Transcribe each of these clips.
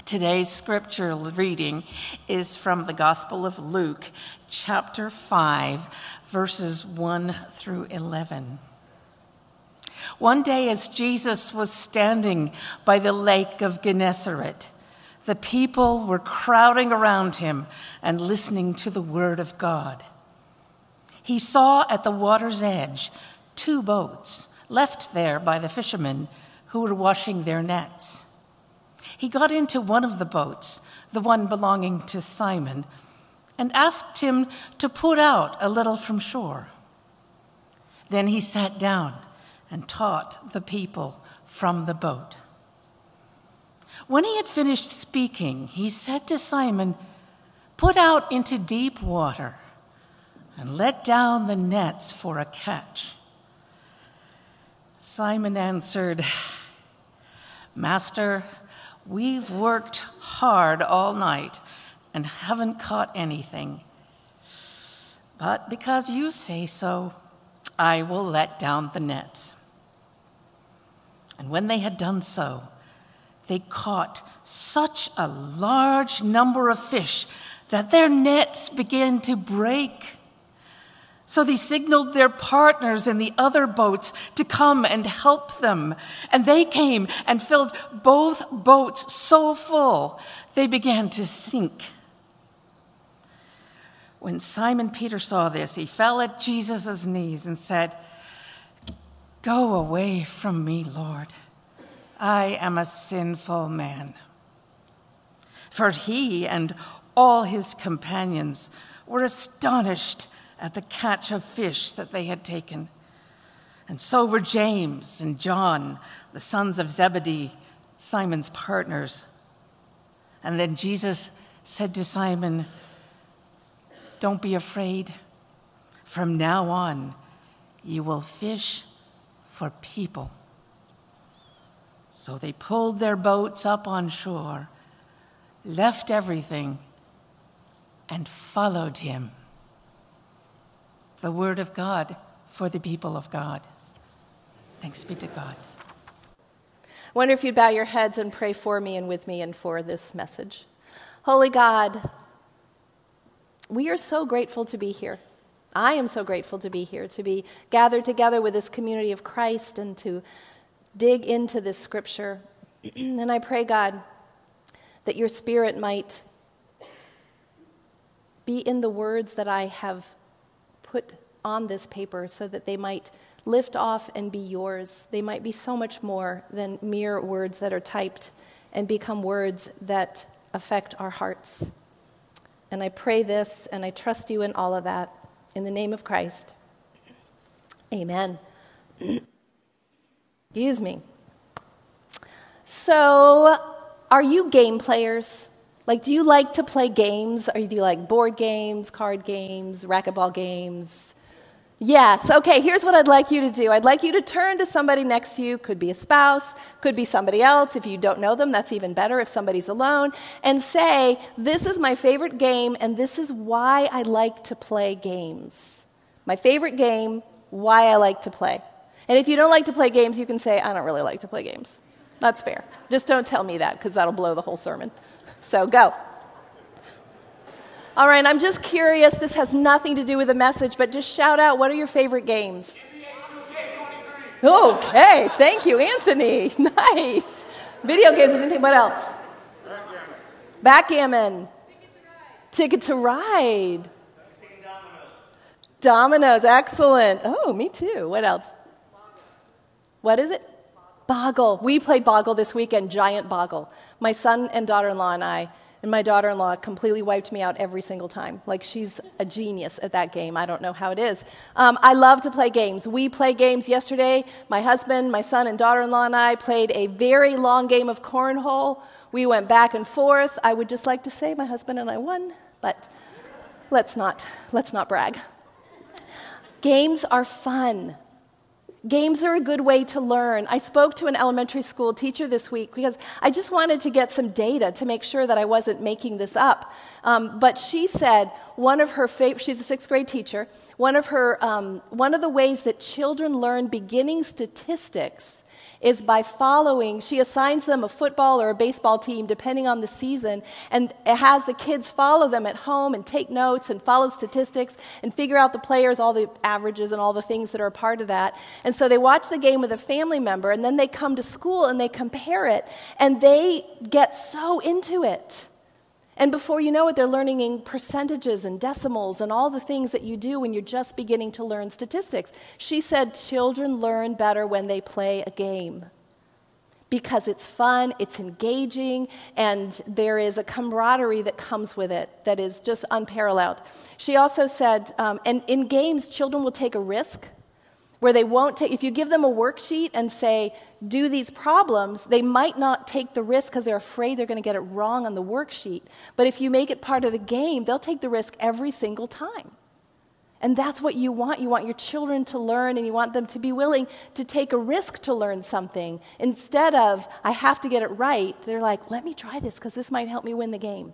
Today's scripture reading is from the Gospel of Luke, chapter 5, verses 1 through 11. One day as Jesus was standing by the lake of Gennesaret, the people were crowding around him and listening to the word of God. He saw at the water's edge 2 boats left there by the fishermen who were washing their nets. He got into one of the boats, the one belonging to Simon, and asked him to put out a little from shore. Then he sat down and taught the people from the boat. When he had finished speaking, he said to Simon, "Put out into deep water and let down the nets for a catch." Simon answered, "Master, we've worked hard all night and haven't caught anything. But because you say so, I will let down the nets." And when they had done so, they caught such a large number of fish that their nets began to break. So they signaled their partners in the other boats to come and help them. And they came and filled both boats so full, they began to sink. When Simon Peter saw this, he fell at Jesus' knees and said, "Go away from me, Lord. I am a sinful man." For he and all his companions were astonished at the catch of fish that they had taken. And so were James and John, the sons of Zebedee, Simon's partners. And then Jesus said to Simon, "Don't be afraid. From now on, you will fish for people." So they pulled their boats up on shore, left everything, and followed him. The word of God for the people of God. Thanks be to God. I wonder if you'd bow your heads and pray for me and with me and for this message. Holy God, we are so grateful to be here. I am so grateful to be here, to be gathered together with this community of Christ and to dig into this scripture. And I pray, God, that your Spirit might be in the words that I have put on this paper so that they might lift off and be yours. They might be so much more than mere words that are typed and become words that affect our hearts. And I pray this and I trust you in all of that. In the name of Christ, amen. Excuse me. So, are you game players? Like, do you like to play games? Or do you like board games, card games, racquetball games? Yes. Okay, here's what I'd like you to do. I'd like you to turn to somebody next to you. Could be a spouse, could be somebody else. If you don't know them, that's even better if somebody's alone. And say, "This is my favorite game, and this is why I like to play games." My favorite game, why I like to play. And if you don't like to play games, you can say, "I don't really like to play games." That's fair. Just don't tell me that, because that'll blow the whole sermon. So go. All right, I'm just curious. This has nothing to do with the message, but just shout out, what are your favorite games? Okay, thank you, Anthony. Nice. Video games, anything, what else? Backgammon. Ticket to Ride. Dominoes, excellent. Oh, me too. What else? What is it? Boggle. We played Boggle this weekend, giant Boggle. My son and daughter-in-law and I, and my daughter-in-law completely wiped me out every single time. Like, she's a genius at that game. I don't know how it is. I love to play games. We played games yesterday. My husband, my son, and daughter-in-law and I played a very long game of cornhole. We went back and forth. I would just like to say my husband and I won, but let's not brag. Games are fun. Games are a good way to learn. I spoke to an elementary school teacher this week because I just wanted to get some data to make sure that I wasn't making this up. But she said one of her she's a 6th grade teacher. One of the ways that children learn beginning statistics is by following. She assigns them a football or a baseball team depending on the season, and it has the kids follow them at home and take notes and follow statistics and figure out the players, all the averages and all the things that are a part of that. And so they watch the game with a family member, and then they come to school and they compare it, and they get so into it. And before you know it, they're learning in percentages and decimals and all the things that you do when you're just beginning to learn statistics. She said children learn better when they play a game because it's fun, it's engaging, and there is a camaraderie that comes with it that is just unparalleled. She also said, and in games, children will take a risk where they won't take, if you give them a worksheet and say, do these problems, they might not take the risk because they're afraid they're going to get it wrong on the worksheet. But if you make it part of the game, they'll take the risk every single time. And that's what you want. You want your children to learn, and you want them to be willing to take a risk to learn something. Instead of, I have to get it right, they're like, let me try this because this might help me win the game.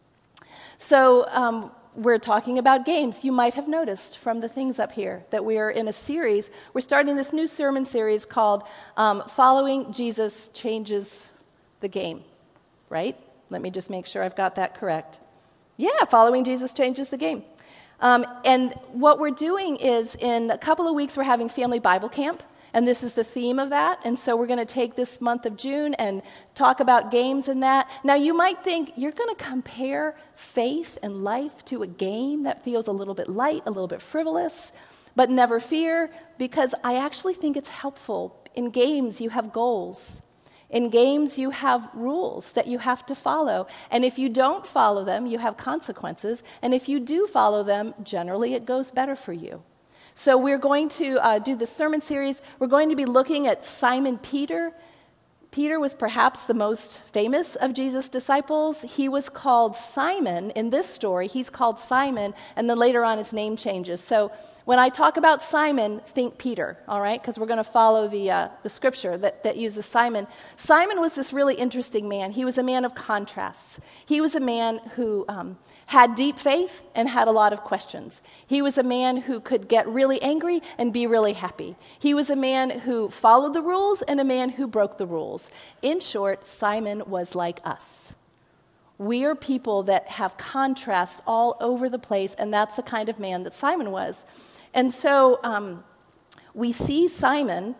So, we're talking about games. You might have noticed from the things up here that we are in a series. We're starting this new sermon series called Following Jesus Changes the Game, right? Let me just make sure I've got that correct. Yeah, Following Jesus Changes the Game. And what we're doing is in a couple of weeks we're having Family Bible Camp. And this is the theme of that. And so we're going to take this month of June and talk about games and that. Now, you might think you're going to compare faith and life to a game that feels a little bit light, a little bit frivolous. But never fear, because I actually think it's helpful. In games, you have goals. In games, you have rules that you have to follow. And if you don't follow them, you have consequences. And if you do follow them, generally it goes better for you. So we're going to do this sermon series. We're going to be looking at Simon Peter. Peter was perhaps the most famous of Jesus' disciples. He was called Simon. In this story, he's called Simon, and then later on his name changes. So when I talk about Simon, think Peter, all right? Because we're going to follow the scripture that uses Simon. Simon was this really interesting man. He was a man of contrasts. He was a man who had deep faith and had a lot of questions. He was a man who could get really angry and be really happy. He was a man who followed the rules and a man who broke the rules. In short, Simon was like us. We are people that have contrasts all over the place, and that's the kind of man that Simon was. And so we see Simon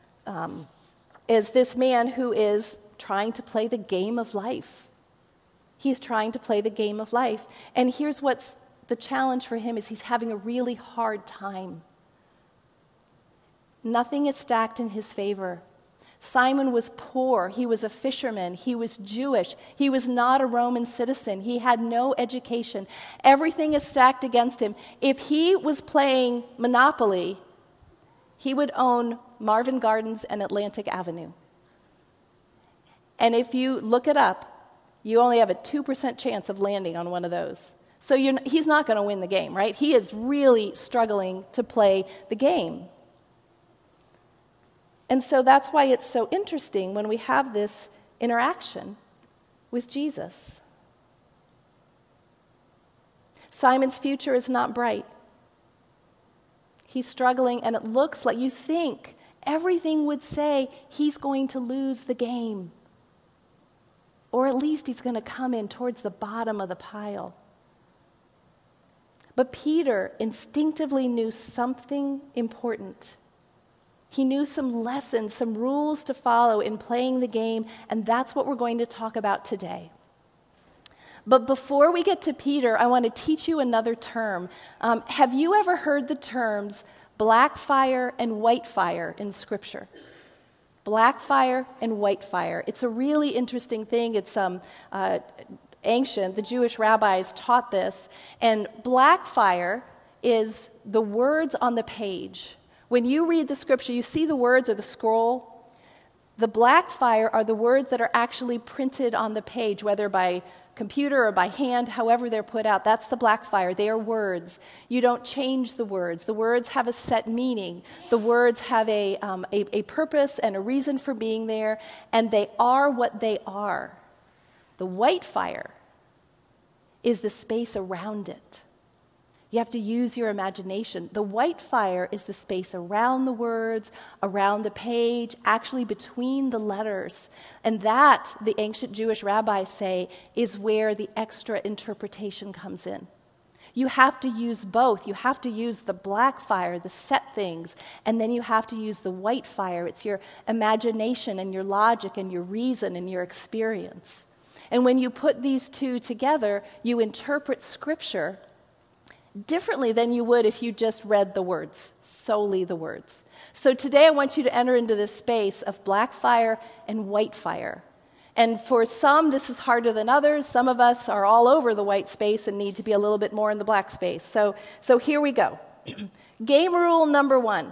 as this man who is trying to play the game of life. He's trying to play the game of life. And here's what's the challenge for him is he's having a really hard time. Nothing is stacked in his favor. Simon was poor. He was a fisherman. He was Jewish. He was not a Roman citizen. He had no education. Everything is stacked against him. If he was playing Monopoly, he would own Marvin Gardens and Atlantic Avenue. And if you look it up, you only have a 2% chance of landing on one of those. So he's not going to win the game, right? He is really struggling to play the game. And so that's why it's so interesting when we have this interaction with Jesus. Simon's future is not bright. He's struggling, and it looks like you think everything would say he's going to lose the game. Or at least he's going to come in towards the bottom of the pile. But Peter instinctively knew something important. He knew some lessons, some rules to follow in playing the game, and that's what we're going to talk about today. But before we get to Peter, I want to teach you another term. Have you ever heard the terms black fire and white fire in Scripture? Black fire and white fire. It's a really interesting thing. It's ancient. The Jewish rabbis taught this. And black fire is the words on the page. When you read the Scripture, you see the words or the scroll. The black fire are the words that are actually printed on the page, whether by computer or by hand, however they're put out. That's the black fire. They are words. You don't change the words. The words have a set meaning. The words have a purpose and a reason for being there, and they are what they are. The white fire is the space around it. You have to use your imagination. The white fire is the space around the words, around the page, actually between the letters. And that, the ancient Jewish rabbis say, is where the extra interpretation comes in. You have to use both. You have to use the black fire, the set things, and then you have to use the white fire. It's your imagination and your logic and your reason and your experience. And when you put these two together, you interpret Scripture differently than you would if you just read the words, solely the words. So today I want you to enter into this space of black fire and white fire. And for some, this is harder than others. Some of us are all over the white space and need to be a little bit more in the black space. So here we go. Game rule number 1.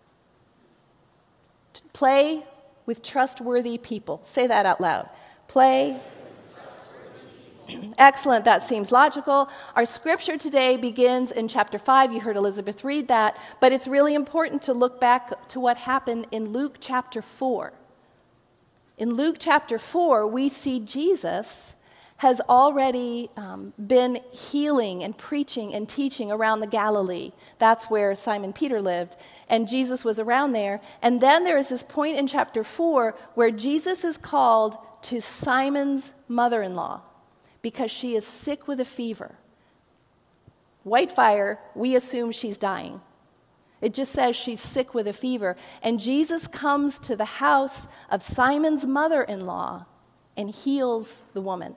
Play with trustworthy people. Say that out loud. Play. Excellent, that seems logical. Our scripture today begins in chapter 5. You heard Elizabeth read that, but it's really important to look back to what happened in Luke chapter 4. In Luke chapter 4, we see Jesus has already been healing and preaching and teaching around the Galilee. That's where Simon Peter lived, and Jesus was around there. And then there is this point in chapter 4 where Jesus is called to Simon's mother-in-law, because she is sick with a fever. White fire, we assume she's dying. It just says she's sick with a fever. And Jesus comes to the house of Simon's mother-in-law and heals the woman.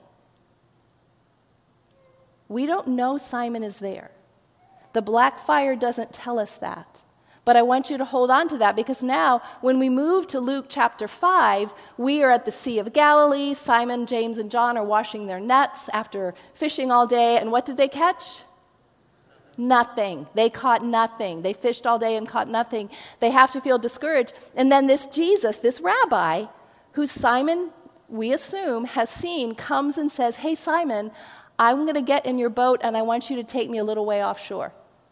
We don't know Simon is there. The black fire doesn't tell us that. But I want you to hold on to that, because now when we move to Luke chapter 5, we are at the Sea of Galilee. Simon, James, and John are washing their nets after fishing all day. And what did they catch? Nothing. They caught nothing. They fished all day and caught nothing. They have to feel discouraged. And then this Jesus, this rabbi, who Simon, we assume, has seen, comes and says, "Hey, Simon, I'm going to get in your boat and I want you to take me a little way offshore."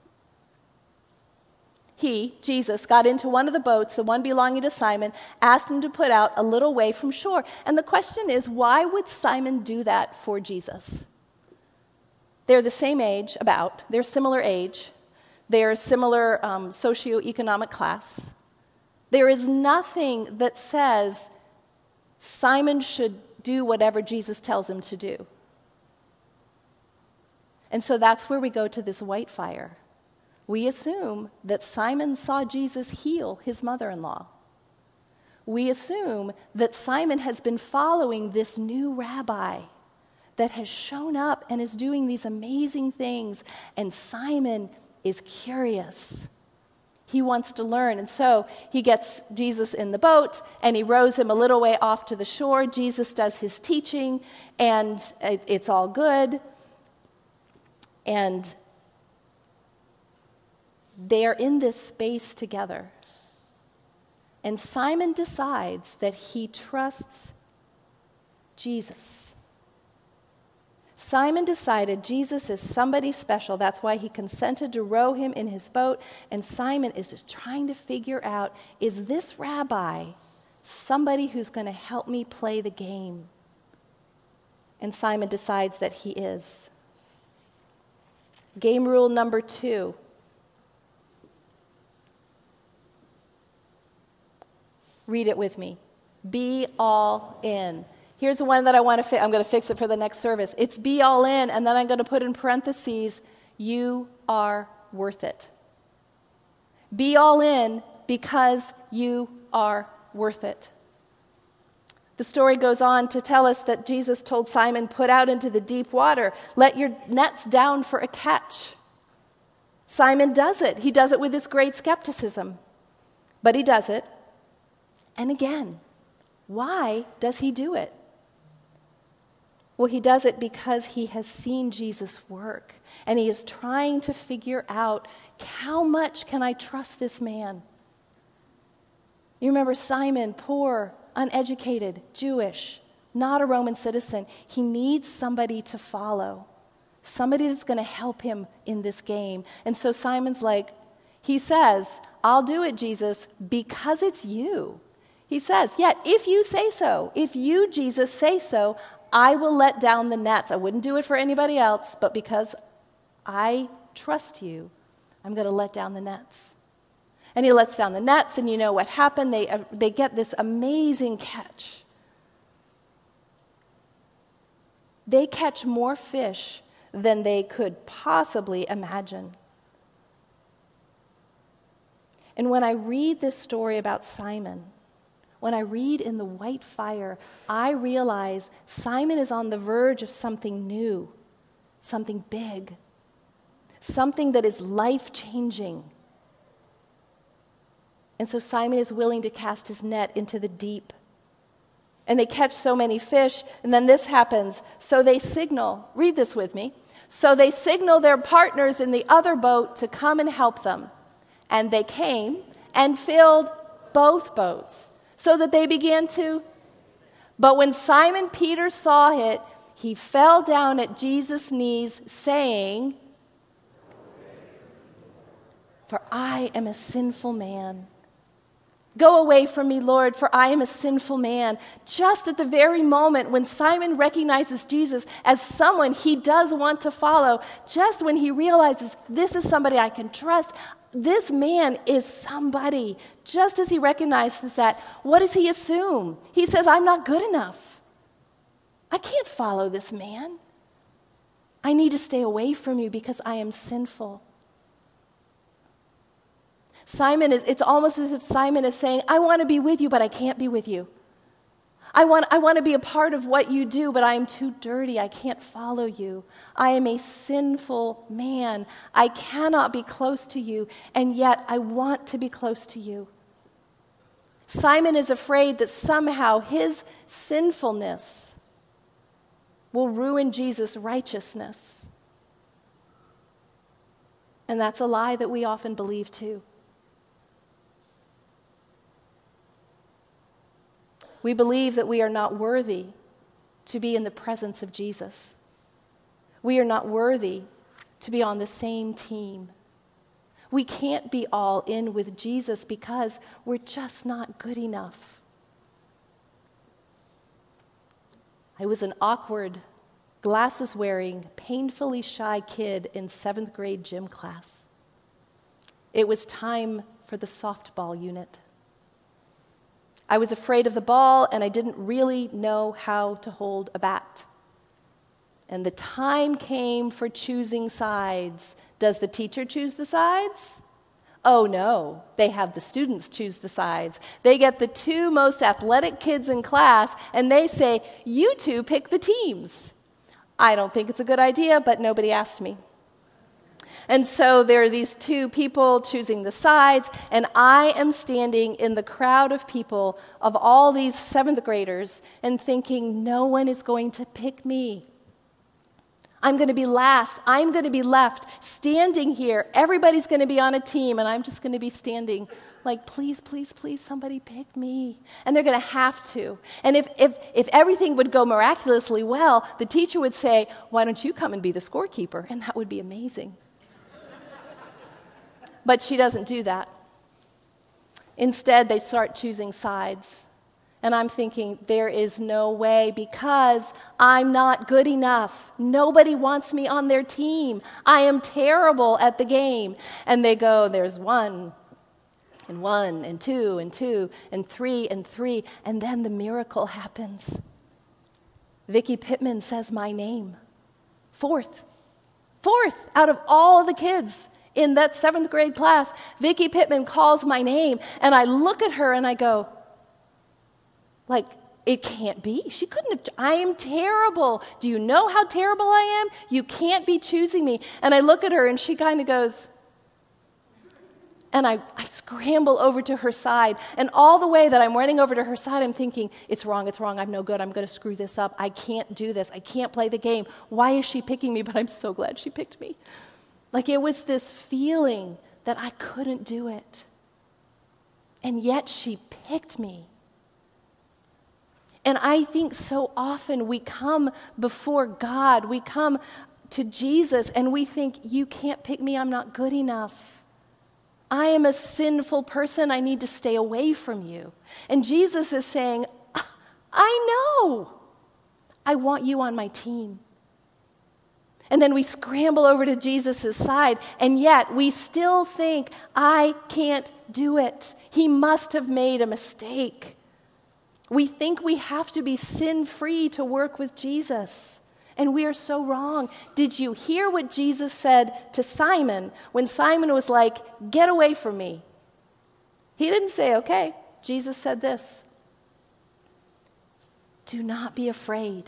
He, Jesus, got into one of the boats, the one belonging to Simon, asked him to put out a little way from shore. And the question is, why would Simon do that for Jesus? They're the same age, they're similar age, they're similar socioeconomic class. There is nothing that says Simon should do whatever Jesus tells him to do. And so that's where we go to this white fire. We assume that Simon saw Jesus heal his mother-in-law. We assume that Simon has been following this new rabbi that has shown up and is doing these amazing things, and Simon is curious. He wants to learn, and so he gets Jesus in the boat, and he rows him a little way off to the shore. Jesus does his teaching, and it's all good, and they're in this space together. And Simon decides that he trusts Jesus. Simon decided Jesus is somebody special. That's why he consented to row him in his boat. And Simon is just trying to figure out, is this rabbi somebody who's going to help me play the game? And Simon decides that he is. Game rule number 2. Read it with me. Be all in. Here's the one that I want to I'm going to fix it for the next service. It's be all in, and then I'm going to put in parentheses, you are worth it. Be all in because you are worth it. The story goes on to tell us that Jesus told Simon, put out into the deep water, let your nets down for a catch. Simon does it. He does it with this great skepticism, but he does it. And again, why does he do it? Well, he does it because he has seen Jesus work, and he is trying to figure out, how much can I trust this man? You remember Simon, poor, uneducated, Jewish, not a Roman citizen. He needs somebody to follow, somebody that's going to help him in this game. And so Simon's like, he says, I'll do it, Jesus, because it's you. He says, yeah, if you say so, if you, Jesus, say so, I will let down the nets. I wouldn't do it for anybody else, but because I trust you, I'm going to let down the nets. And he lets down the nets, and you know what happened? They get this amazing catch. They catch more fish than they could possibly imagine. And when I read this story about Simon, when I read in the white fire, I realize Simon is on the verge of something new, something big, something that is life-changing. And so Simon is willing to cast his net into the deep. And they catch so many fish, and then this happens. So they signal, read this with me. So they signal their partners in the other boat to come and help them. And they came and filled both boats, so that they began to. But when Simon Peter saw it, he fell down at Jesus' knees, saying, "For I am a sinful man. Go away from me, Lord, for I am a sinful man." Just at the very moment when Simon recognizes Jesus as someone he does want to follow, just when he realizes this is somebody I can trust, this man is somebody. Just as he recognizes that, what does he assume? He says, I'm not good enough. I can't follow this man. I need to stay away from you because I am sinful. It's almost as if Simon is saying, I want to be with you, but I can't be with you. I want to be a part of what you do, but I am too dirty. I can't follow you. I am a sinful man. I cannot be close to you, and yet I want to be close to you. Simon is afraid that somehow his sinfulness will ruin Jesus' righteousness. And that's a lie that we often believe too. We believe that we are not worthy to be in the presence of Jesus. We are not worthy to be on the same team. We can't be all in with Jesus because we're just not good enough. I was an awkward, glasses-wearing, painfully shy kid in 7th grade gym class. It was time for the softball unit. I was afraid of the ball, and I didn't really know how to hold a bat. And the time came for choosing sides. Does the teacher choose the sides? Oh, no. They have the students choose the sides. They get the 2 most athletic kids in class, and they say, you 2 pick the teams. I don't think it's a good idea, but nobody asked me. And so there are these 2 people choosing the sides, and I am standing in the crowd of people of all these 7th graders and thinking, no one is going to pick me. I'm going to be last. I'm going to be left standing here. Everybody's going to be on a team, and I'm just going to be standing like, please, please, please, somebody pick me. And they're going to have to. And if everything would go miraculously well, the teacher would say, why don't you come and be the scorekeeper? And that would be amazing. But she doesn't do that. Instead, they start choosing sides. And I'm thinking, there is no way because I'm not good enough. Nobody wants me on their team. I am terrible at the game. And they go, there's 1, and 1, and 2, and 2, and 3, and 3. And then the miracle happens. Vicki Pittman says my name. 4th out of all of the kids. In that 7th grade class, Vicki Pittman calls my name, and I look at her and I go, like, it can't be. She couldn't have. I am terrible. Do you know how terrible I am? You can't be choosing me. And I look at her and she kind of goes, and I scramble over to her side. And all the way that I'm running over to her side, I'm thinking, it's wrong, I'm no good, I'm going to screw this up. I can't do this. I can't play the game. Why is she picking me? But I'm so glad she picked me. Like it was this feeling that I couldn't do it. And yet she picked me. And I think so often we come before God, we come to Jesus, and we think, you can't pick me, I'm not good enough. I am a sinful person, I need to stay away from you. And Jesus is saying, I know. I want you on my team. And then we scramble over to Jesus' side, and yet we still think, I can't do it. He must have made a mistake. We think we have to be sin-free to work with Jesus, and we are so wrong. Did you hear what Jesus said to Simon when Simon was like, get away from me? He didn't say, okay. Jesus said this, do not be afraid.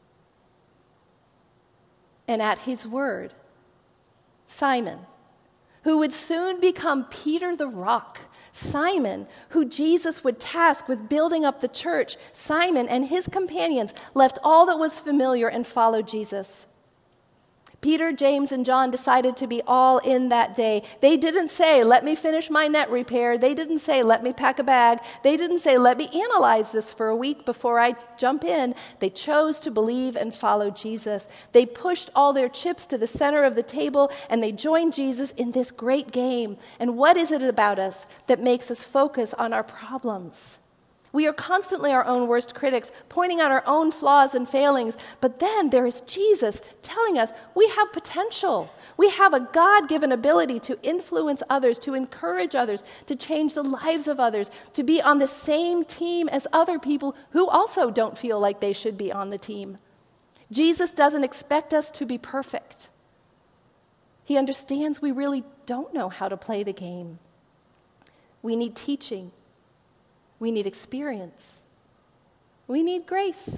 And at his word, Simon, who would soon become Peter the Rock, Simon, who Jesus would task with building up the church, Simon and his companions left all that was familiar and followed Jesus. Peter, James, and John decided to be all in that day. They didn't say, let me finish my net repair. They didn't say, let me pack a bag. They didn't say, let me analyze this for a week before I jump in. They chose to believe and follow Jesus. They pushed all their chips to the center of the table, and they joined Jesus in this great game. And what is it about us that makes us focus on our problems? We are constantly our own worst critics, pointing out our own flaws and failings. But then there is Jesus telling us we have potential. We have a God-given ability to influence others, to encourage others, to change the lives of others, to be on the same team as other people who also don't feel like they should be on the team. Jesus doesn't expect us to be perfect. He understands we really don't know how to play the game. We need teaching. We need experience. We need grace.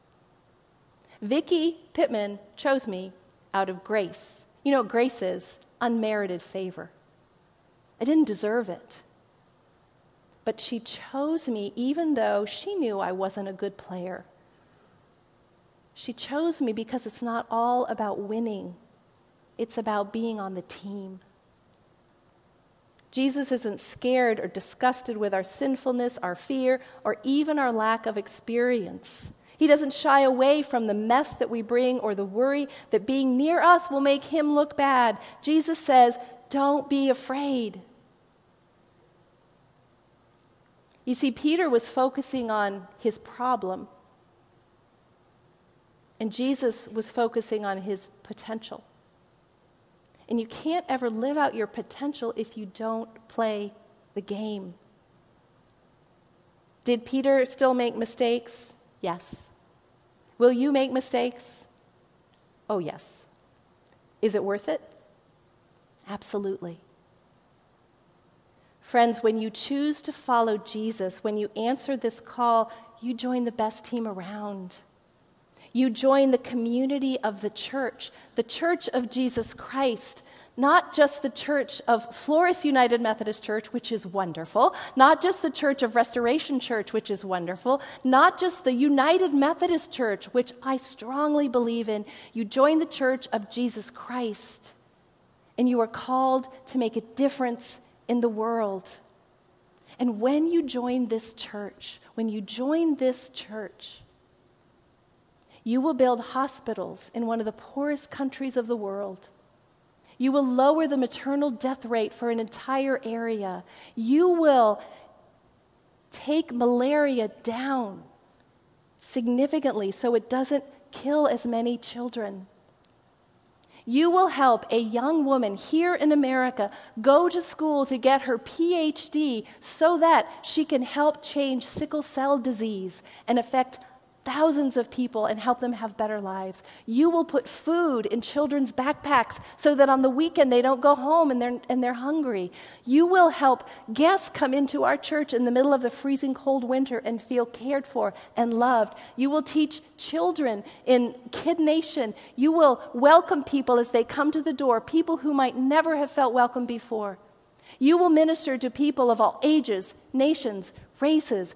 Vicki Pittman chose me out of grace. You know what grace is? Unmerited favor. I didn't deserve it. But she chose me even though she knew I wasn't a good player. She chose me because it's not all about winning. It's about being on the team. Jesus isn't scared or disgusted with our sinfulness, our fear, or even our lack of experience. He doesn't shy away from the mess that we bring or the worry that being near us will make him look bad. Jesus says, don't be afraid. You see, Peter was focusing on his problem, and Jesus was focusing on his potential. And you can't ever live out your potential if you don't play the game. Did Peter still make mistakes? Yes. Will you make mistakes? Oh, yes. Is it worth it? Absolutely. Friends, when you choose to follow Jesus, when you answer this call, you join the best team around. You join the community of the Church of Jesus Christ, not just the church of Flores United Methodist Church, which is wonderful, not just the Church of Restoration Church, which is wonderful, not just the United Methodist Church, which I strongly believe in. You join the Church of Jesus Christ, and you are called to make a difference in the world. And when you join this church, you will build hospitals in one of the poorest countries of the world. You will lower the maternal death rate for an entire area. You will take malaria down significantly so it doesn't kill as many children. You will help a young woman here in America go to school to get her PhD so that she can help change sickle cell disease and affect thousands of people and help them have better lives. You will put food in children's backpacks so that on the weekend they don't go home and they're hungry. You will help guests come into our church in the middle of the freezing cold winter and feel cared for and loved. You will teach children in Kid Nation. You will welcome people as they come to the door, people who might never have felt welcome before. You will minister to people of all ages, nations, races,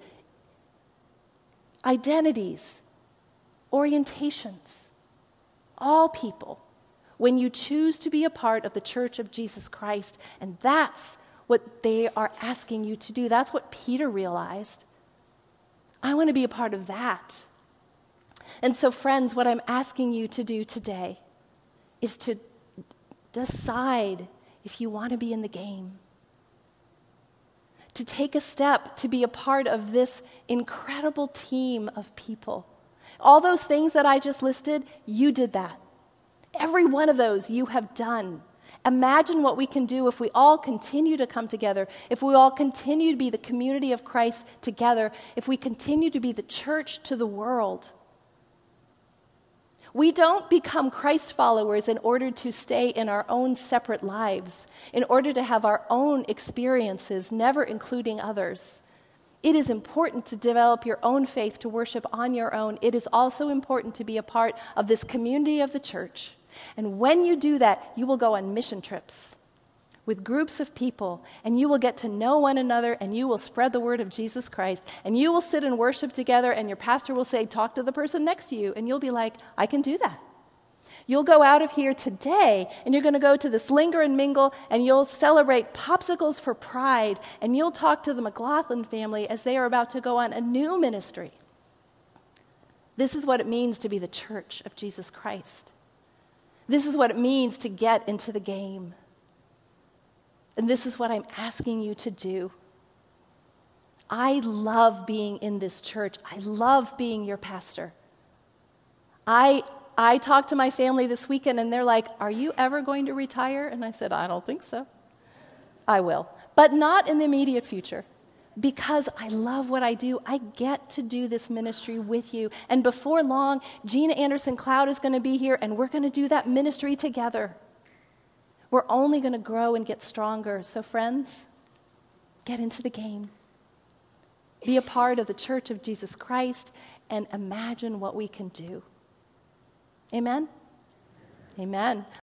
identities, orientations, all people, when you choose to be a part of the Church of Jesus Christ. And that's what they are asking you to do. That's what Peter realized. I want to be a part of that. And so, friends, what I'm asking you to do today is to decide if you want to be in the game. To take a step to be a part of this incredible team of people. All those things that I just listed, you did that. Every one of those you have done. Imagine what we can do if we all continue to come together, if we all continue to be the community of Christ together, if we continue to be the church to the world. We don't become Christ followers in order to stay in our own separate lives, in order to have our own experiences, never including others. It is important to develop your own faith, to worship on your own. It is also important to be a part of this community of the church. And when you do that, you will go on mission trips with groups of people, and you will get to know one another, and you will spread the word of Jesus Christ, and you will sit and worship together, and your pastor will say, talk to the person next to you, and you'll be like, I can do that. You'll go out of here today, and you're going to go to this Linger and Mingle, and you'll celebrate Popsicles for Pride, and you'll talk to the McLaughlin family as they are about to go on a new ministry. This is what it means to be the church of Jesus Christ. This is what it means to get into the game. And this is what I'm asking you to do. I love being in this church. I love being your pastor. I talked to my family this weekend, and they're like, are you ever going to retire? And I said, I don't think so. I will, but not in the immediate future. Because I love what I do, I get to do this ministry with you. And before long, Gina Anderson Cloud is going to be here, and we're going to do that ministry together. We're only going to grow and get stronger. So friends, get into the game. Be a part of the church of Jesus Christ and imagine what we can do. Amen? Amen.